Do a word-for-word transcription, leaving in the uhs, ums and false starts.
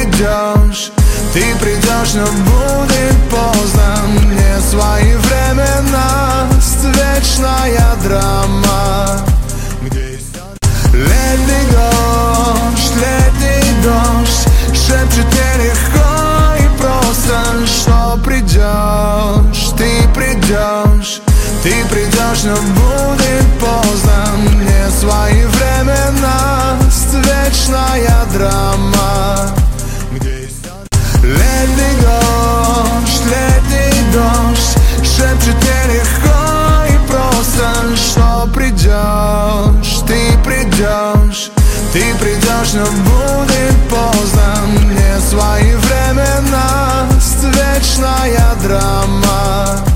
придешь, ты придешь, но будет поздно. Мне своевременность, вечная драма, где летний дождь, летний дождь шепчет мне легко и просто, что придешь, ты придешь, ты придешь, но будет поздно. Мне своевременность, вечная драма, где летний дождь, летний дождь шепчет мне легко и просто, что придешь, ты придешь, ты придешь, но будет поздно. Мне своевременность, вечная драма.